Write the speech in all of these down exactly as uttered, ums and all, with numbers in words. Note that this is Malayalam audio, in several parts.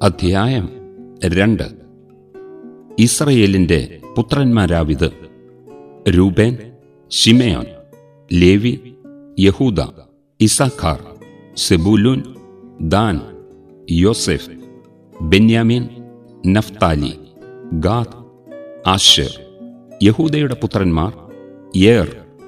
അധ്യായം രണ്ട്. ഇസ്രയേലിന്റെ പുത്രന്മാരാവിത്: രൂബേൻ, ശിമെയോൻ, ലേവി, യഹൂദ, ഇസ്സാഖാർ, സെബൂലൂൻ, ദാൻ, യോസെഫ്, ബെന്യാമീൻ, നഫ്താലി, ഗാദ്, ആശേർ. യഹൂദയുടെ പുത്രന്മാർ യേർ,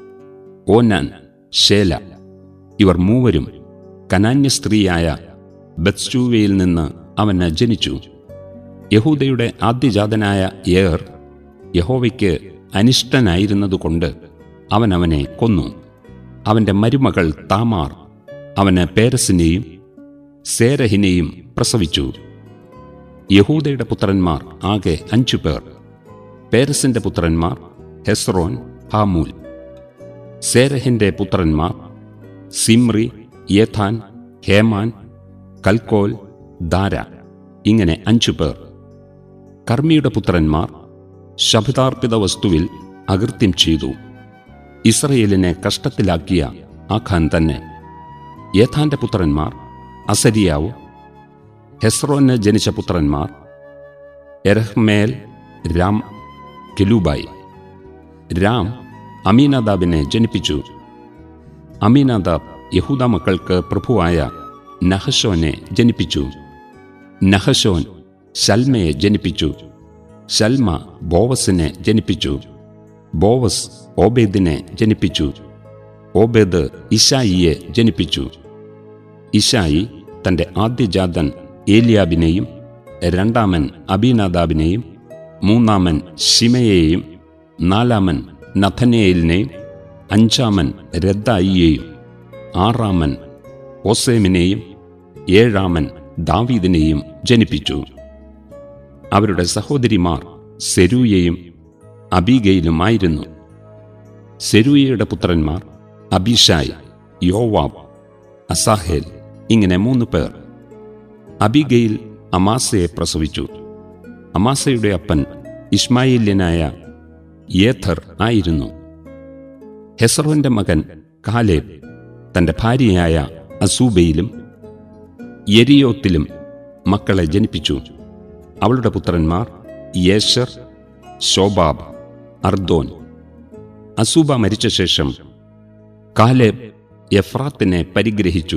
ഓനാൻ, ശേല. ഇവർ മൂവരും കനാന്യ സ്ത്രീയായ ബത്ശൂവയിൽ നിന്ന് അവന് ജനിച്ചു. യഹൂദയുടെ ആദ്യജാതനായ യേർ യഹോവയ്ക്ക് അനിഷ്ടനായിരുന്നതുകൊണ്ട് അവൻ അവനെ കൊന്നു. അവന്റെ മരുമകൾ താമാർ അവന് പേരസിനെയും സേരഹിനെയും പ്രസവിച്ചു. യഹൂദയുടെ പുത്രന്മാർ ആകെ അഞ്ചു പേർ. പേരസിന്റെ പുത്രന്മാർ ഹെസ്രോൻ, ഹാമൂൽ. സേരഹിന്റെ പുത്രന്മാർ സിമ്രി, യേഥാൻ, ഹേമാൻ, കൽക്കോൽ, ദാര. ഇങ്ങനെ അഞ്ചു പേർ. കർമ്മിയുടെ പുത്രന്മാർ ശബ്ദാർപ്പിത വസ്തുവിൽ അകൃത്യം ചെയ്തു. ഇസ്രയേലിനെ കഷ്ടത്തിലാക്കിയ ആഖാൻ തന്നെ. യേഥാന്റെ പുത്രന്മാർ അസരിയാവ്. ഹെസ്രോന് ജനിച്ച പുത്രന്മാർ എരഹ്മേൽ, രാം, കെലൂബായി. രാം അമീനാദാബിനെ ജനിപ്പിച്ചു. അമീനാദാബ് യഹൂദ മക്കൾക്ക് പ്രഭുവായ നഹശോനെ ജനിപ്പിച്ചു. നഹശോൻ ശൽമയെ ജനിപ്പിച്ചു. ശൽമ ബോവസിനെ ജനിപ്പിച്ചു. ബോവസ് ഓബേദിനെ ജനിപ്പിച്ചു. ഓബേദ് ഇശായിയെ ജനിപ്പിച്ചു. ഇശായി തന്റെ ആദ്യജാതൻ ഏലിയാബിനെയും രണ്ടാമൻ അബീനാദാബിനെയും മൂന്നാമൻ ശിമെയെയും നാലാമൻ നഥനയേലിനെയും അഞ്ചാമൻ രദ്ദായിയെയും ആറാമൻ ഓസേമിനെയും ഏഴാമൻ ദാവീദിനെയും ജനിപ്പിച്ചു. അവരുടെ സഹോദരിമാർ സെരൂയയും അബീഗയിലുമായിരുന്നു. സെരൂയയുടെ പുത്രന്മാർ അബീഷായ്, യോവാബ്, അസാഹേൽ. ഇങ്ങനെ മൂന്ന് പേർ. അബീഗയിൽ അമാസയെ പ്രസവിച്ചു. അമാസയുടെ അപ്പൻ ഇശ്മായേല്യനായ യേഥർ ആയിരുന്നു. ഹെസ്രോന്റെ മകൻ കാലേബ് തന്റെ ഭാര്യയായ അസൂബയിലും യെരിയോത്തിലും മക്കളെ ജനിപ്പിച്ചു. അവളുടെ പുത്രന്മാർ യേശർ, ശോബാബ്, അർദോൻ. അസൂബ മരിച്ച ശേഷം കാലേബ് എഫ്രാത്തിനെ പരിഗ്രഹിച്ചു.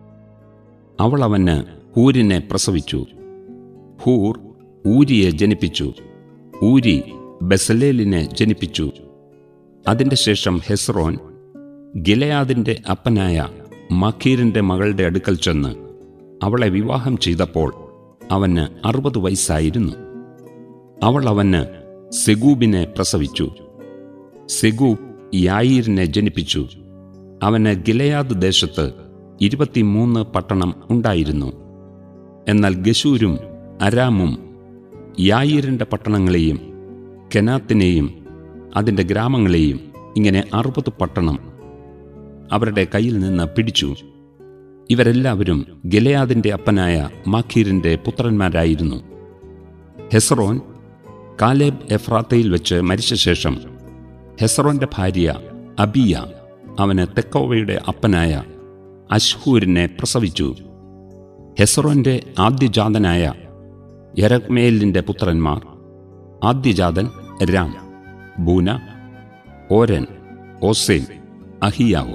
അവൾ അവന് ഹൂരിനെ പ്രസവിച്ചു. ഹൂർ ഊരിയെ ജനിപ്പിച്ചു. ഊരി ബെസലേലിനെ ജനിപ്പിച്ചു. അതിന്റെ ശേഷം ഹെസ്രോൻ ഗിലെയാദിന്റെ അപ്പനായ മഖീരിന്റെ മകളുടെ അടുക്കൽ ചെന്ന് അവളെ വിവാഹം ചെയ്തപ്പോൾ അവന് അറുപത് വയസ്സായിരുന്നു. അവൾ അവന് സെഗൂബിനെ പ്രസവിച്ചു. സെഗൂബ് യായീരിനെ ജനിപ്പിച്ചു. അവന് ഗിലെയാദ് ദേശത്ത് ഇരുപത്തിമൂന്ന് പട്ടണം ഉണ്ടായിരുന്നു. എന്നാൽ ഗശൂരും അരാമും യായീരിന്റെ പട്ടണങ്ങളെയും കെനാത്തിനെയും അതിന്റെ ഗ്രാമങ്ങളെയും, ഇങ്ങനെ അറുപത് പട്ടണം അവരുടെ കയ്യിൽ നിന്ന് പിടിച്ചു. ഇവരെല്ലാവരും ഗിലെയാദിന്റെ അപ്പനായ മാഖീരിന്റെ പുത്രന്മാരായിരുന്നു. ഹെസ്രോൻ കാലേബ് എഫ്രാത്തയിൽ വെച്ച് മരിച്ച ശേഷം ഹെസ്രോന്റെ ഭാര്യ അബിയ അവന് തെക്കോവയുടെ അപ്പനായ അശ്ഹൂരിനെ പ്രസവിച്ചു. ഹെസ്രോന്റെ ആദ്യജാതനായ യെരഹ്മേലിന്റെ പുത്രന്മാർ: ആദ്യജാതൻ രാം, ബൂന, ഓരൻ, ഓസേം, അഹിയാവ്.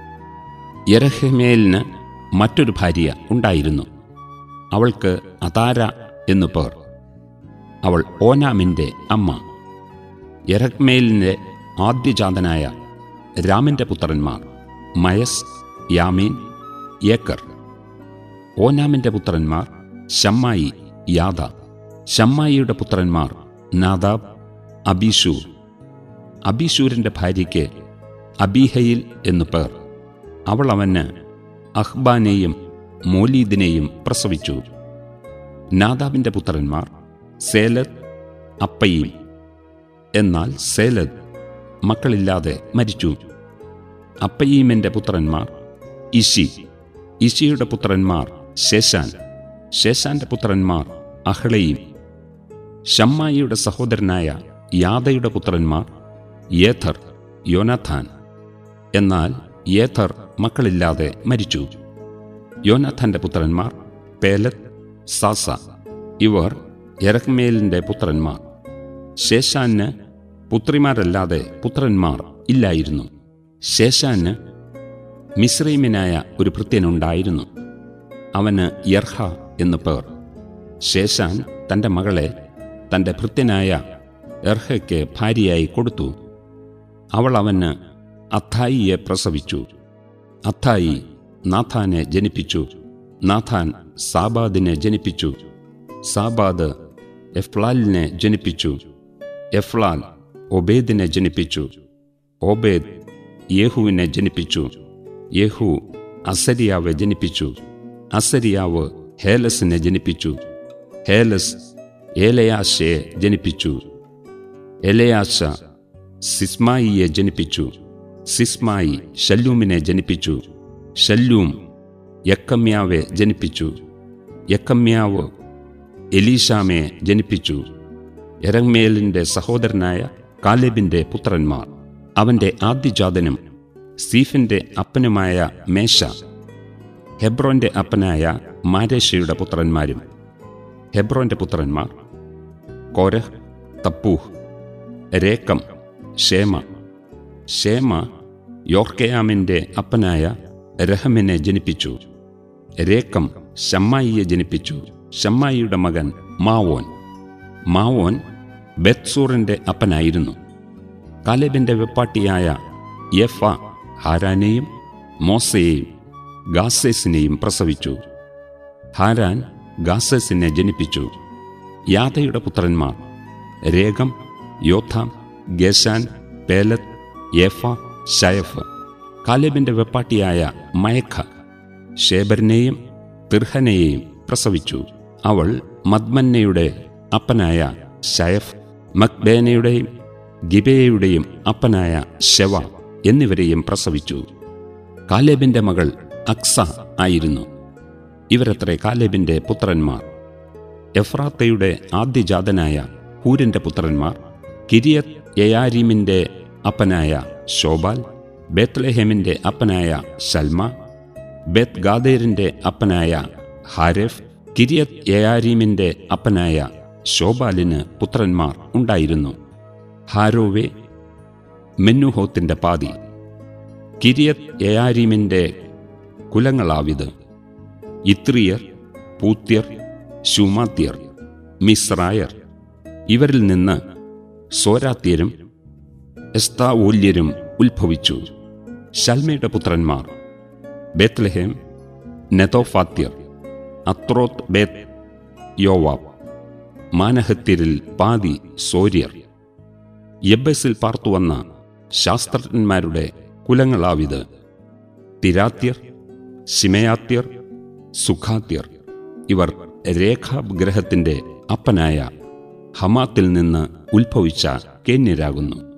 യെരഹ്മേലിന് മറ്റൊരു ഭാര്യ ഉണ്ടായിരുന്നു. അവൾക്ക് അതാര എന്നു പേർ. അവൾ ഓനാമിന്റെ അമ്മ. യെരഹ്മേലിന്റെ ആദ്യജാതനായ രാമിന്റെ പുത്രന്മാർ മയസ്, യാമീൻ, ഏക്കർ. ഓനാമിന്റെ പുത്രന്മാർ ശമ്മായി, യാദ. ശമ്മായിയുടെ പുത്രന്മാർ നാദാബ്, അബീഷൂർ. അബീഷൂരിന്റെ ഭാര്യയ്ക്ക് അബീഹയിൽ എന്നു പേർ. അവൾ അവന് അഹ്ബാനെയും മോലീദിനെയും പ്രസവിച്ചു. നാദാബിന്റെ പുത്രന്മാർ സേലദ്, അപ്പയീം. എന്നാൽ സേലദ് മക്കളില്ലാതെ മരിച്ചു. അപ്പയീമിന്റെ പുത്രന്മാർ ഇശി. ഇശിയുടെ പുത്രന്മാർ ശേഷാൻ. ശേഷാന്റെ പുത്രന്മാർ അഹ്ളയീം. ശമ്മായിയുടെ സഹോദരനായ യാദയുടെ പുത്രന്മാർ യേഥർ, യോനാഥാൻ. എന്നാൽ യേഥർ മക്കളില്ലാതെ മരിച്ചു. യോനാഥാന്റെ പുത്രന്മാർ പേലത്ത്, സാസ. ഇവർ യെരഹ്മേലിൻ്റെ പുത്രന്മാർ. ശേഷാന് പുത്രിമാരല്ലാതെ പുത്രന്മാർ ഇല്ലായിരുന്നു. ശേഷാന് മിസ്രൈമ്യനായ ഒരു ഭൃത്യനുണ്ടായിരുന്നു. അവന് യർഹ എന്നു പേർ. ശേഷാൻ തൻ്റെ മകളെ തൻ്റെ ഭൃത്യനായ യർഹയ്ക്ക് ഭാര്യയായി കൊടുത്തു. അവൾ അവന് അത്ഥായിയെ പ്രസവിച്ചു. അത്ഥായി നാഥാനെ ജനിപ്പിച്ചു. നാഥാൻ സാബാദിനെ ജനിപ്പിച്ചു. സാബാദ് എഫ്ലാലിനെ ജനിപ്പിച്ചു. എഫ്ലാൽ ഒബേദിനെ ജനിപ്പിച്ചു. ഓബേദ് യേഹുവിനെ ജനിപ്പിച്ചു. യേഹു അസരിയാവെ ജനിപ്പിച്ചു. അസരിയാവ് ഹേലസിനെ ജനിപ്പിച്ചു. ഹേലസ് ഏലയാശയെ ജനിപ്പിച്ചു. എലയാശ സിസ്മായിയെ ജനിപ്പിച്ചു. സിസ്മായി ശല്ലൂമിനെ ജനിപ്പിച്ചു. ശല്ലൂം യക്കമ്യാവെ ജനിപ്പിച്ചു. യക്കമ്യാവ് എലീശാമയെ ജനിപ്പിച്ചു. യെരഹ്മേലിൻ്റെ സഹോദരനായ കാലേബിൻ്റെ പുത്രന്മാർ. അവൻ്റെ ആദ്യജാതനും സീഫിൻ്റെ അപ്പനുമായ മേശ, ഹെബ്രോന്റെ അപ്പനായ മാരേഷയുടെ പുത്രന്മാരും. ഹെബ്രോന്റെ പുത്രന്മാർ കോരഹ്, തപ്പൂഹ്, രേക്കം, ഷേമ. ഷേമ യോർക്കെയാമിൻ്റെ അപ്പനായ രഹമിനെ ജനിപ്പിച്ചു. രേക്കം ശമ്മായിയെ ജനിപ്പിച്ചു. ശമ്മായിയുടെ മകൻ മാവോൻ. മാവോൻ ബെത്സൂറിൻ്റെ അപ്പനായിരുന്നു. കാലേബിൻ്റെ വെപ്പാട്ടിയായ യെഫ ഹാരാനെയും മോസയെയും ഗാസേസിനെയും പ്രസവിച്ചു. ഹാരാൻ ഗാസേസിനെ ജനിപ്പിച്ചു. യാദയുടെ പുത്രന്മാർ രേഗം, യോഥാം, ഗേശാൻ, പേലത്ത്, യേഫ, ശയഫ്. കാലേബിൻ്റെ വെപ്പാട്ടിയായ മയഖ ശേബരിനെയും തിർഹനെയും പ്രസവിച്ചു. അവൾ മദ്മന്നയുടെ അപ്പനായ ശയഫ്, മക്ബേനയുടെയും ഗിബേയയുടെയും അപ്പനായ ശെവ എന്നിവരെയും പ്രസവിച്ചു. കാലേബിൻ്റെ മകൾ അക്സ ആയിരുന്നു. ഇവരത്രേ കാലേബിൻ്റെ പുത്രന്മാർ. എഫ്രാത്തയുടെ ആദ്യജാതനായ ഹൂരിൻ്റെ പുത്രന്മാർ കിര്യത്ത് യെയാരീമിൻ്റെ അപ്പനായ ശോബാൽ, ബേത്ത്ലേഹേമിൻ്റെ അപ്പനായ ശൽമ, ബേത്ത് ഗാദേരിൻ്റെ അപ്പനായ ഹാരെഫ്. കിര്യത്ത് യെയാരീമിൻ്റെ അപ്പനായ ശോബാലിന് പുത്രന്മാർ ഉണ്ടായിരുന്നു. ഹാരോവെ മെന്നുഹോത്തിൻ്റെ പാതി. കിര്യത്ത് യെയാരീമിൻ്റെ കുലങ്ങളാവിത്: ഇത്രിയർ, പൂത്യർ, ശൂമാത്യർ, മിസ്രായർ. ഇവരിൽ നിന്ന് സോരാത്യരും എസ്താവോല്യരും ഉത്ഭവിച്ചു. ശൽമയുടെ പുത്രന്മാർ ബേത്ത്ലേഹേം, നെതോഫാത്യർ, അത്രോത്ത് ബേത്ത് യോവാബ്. മാനഹത്യരിൽ പാതി സോര്യർ. യബ്ബസിൽ പാർത്തുവന്ന ശാസ്ത്രജ്ഞന്മാരുടെ കുലങ്ങളാവിത്: തിരാത്യർ, ശിമയാത്യർ, സുഖാത്യർ. ഇവർ രേഖാബ് ഗ്രഹത്തിൻ്റെ അപ്പനായ ഹമാത്തിൽ നിന്ന് ഉത്ഭവിച്ച കേന്യരാകുന്നു.